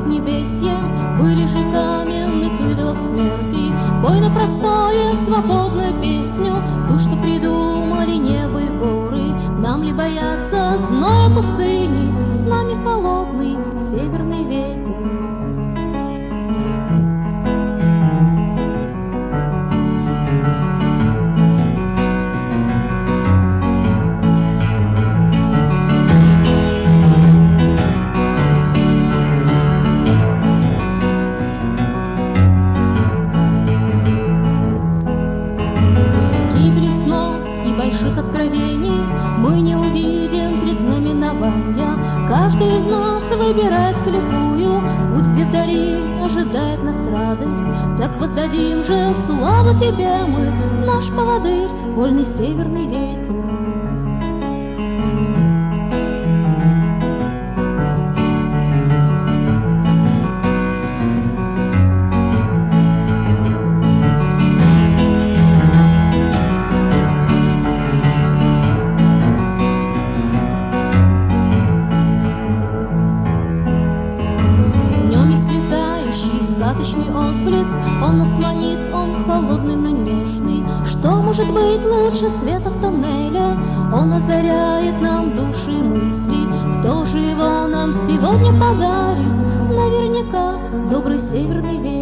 поднебесье, вырежи каменных идолов смерти, пой на простое свободную песню, ту, что придумали небо и горы. Нам ли бояться зноя пустыни, с нами холодный северный ветер. Больших откровений мы не увидим предзнаменования. Каждый из нас выбирает слепую путь, где вдали ожидает нас радость. Так воздадим же славу тебе мы, наш поводырь, вольный северный ветер. Сказочный отблеск, он нас манит, он холодный, но нежный. Что может быть лучше света в тоннеле? Он озаряет нам души и мысли. Кто же его нам сегодня подарит? Наверняка добрый северный ветер.